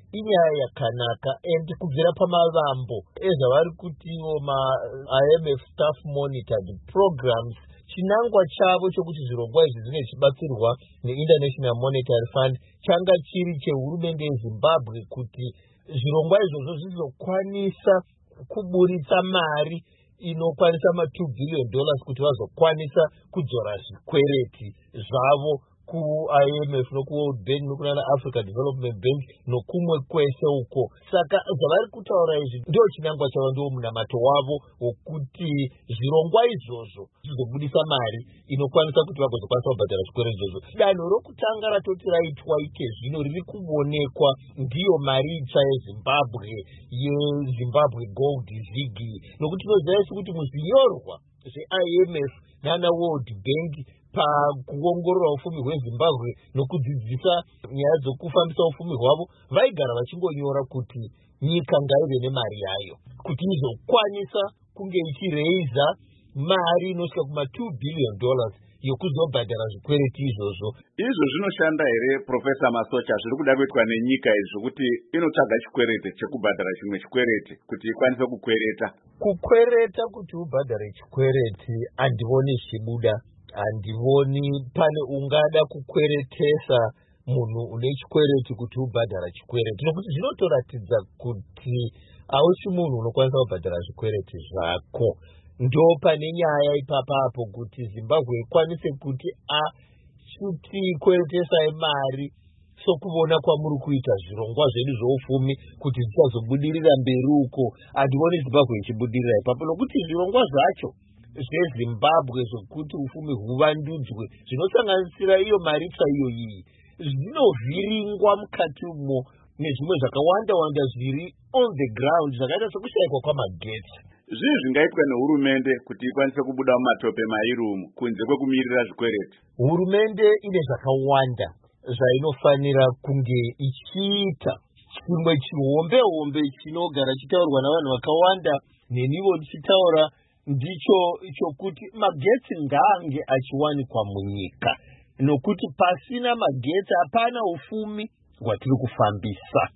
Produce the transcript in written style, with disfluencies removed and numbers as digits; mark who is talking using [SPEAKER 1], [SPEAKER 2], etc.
[SPEAKER 1] inyaya yakanaka and kubvira pamavambo ezvavari kutiwo IMF staff monitored programs. Chinangwa chavo chokuti zvirongwa izvi zvinenge zvichibatsirwa neInternational Monetary Fund changa chiri chehurumende yeZimbabwe kuti zvirongwa izvozvo zvizokwanisa kuburitsa mari inokwanisa $2 billion kuti vazokwanisa kudzora zvikwereti zvavo ku-IMF noku-World Bank nokuna Africa Development Bank nokumwe kwese uko. Saka zvavari kutaura izvi ndio chinangwa chavo, ndio munamato wavo wokuti zvirongwa izvozvo zvizobudisa mari inokwanisa kuti vagozokwanisa kubhadhara zvikwereti izvozvo. Danho rokutanga ratoti raitwa ikezvino riri kuonekwa ndiyo mari itsva yeZimbabwe yeZimbabwe Gold Ziggy, nokuti tinoziva kuti muzvinyorwa zveIMF nana World Bank pakuongorora ufumi hweZimbabwe nokudzidzisa nyaya dzokufambisa ufumi hwavo vaigara vachingonyora kuti nyika ngaive nemari yayo kuti izokwanisa kunge ichireiza mari inosvika kuma$2 billion yokuzobhadhara zvikwereti izvozvo.
[SPEAKER 2] Izvo zvinoshanda here Professor Masocha zviri kuda kuitwa nenyika izvo kuti inotsvaga chikwereti chekubhadhara chimwe chikwereti kuti ikwanise kukwereta
[SPEAKER 1] kuti ubhadhare chikwereti handivoni chibuda. Handivoni pane ungada kukweretesa munhu une chikwereti kuti ubhadhara chikwereti, nokuti zvinotoratidza kuti hausi munhu unokwanisa kubhadhara zvikwereti zvako. Ndo pane nyaya ipapapo kuti Zimbabwe ikwanise kuti kweretesai mari sokuvona kwamuri kuita zvirongwa zvedu zvoufumi kuti zvisazobudirira mberi uko. Handivoni Zimbabwe ichibudirira ipapo, nokuti zvirongwa zvacho zveZimbabwe zvokuti ufumi huvandudzwe zvinosanganisira iyo mari chaiyo iyi zvinovhiringwa mukati umo nezvimwe zvakawanda zviri on the ground zvakaita sekushayikwa kwamagetsi.
[SPEAKER 2] Zvii zvingaitwa nehurumende kuti ikwanise kubuda mumatope mairi umu kunze kwekumirira zvikwereti?
[SPEAKER 1] Hurumende ine zvakawanda zvainofanira kunge ichiita. Chimwe chihombe chinogara chitaurwa navanhu vakawanda nenivo ndichitaura ndicho chokuti magetsi ngaange achiwanikwa munyika, nokuti pasina magetsi hapana ufumi hwatiri kufambisa.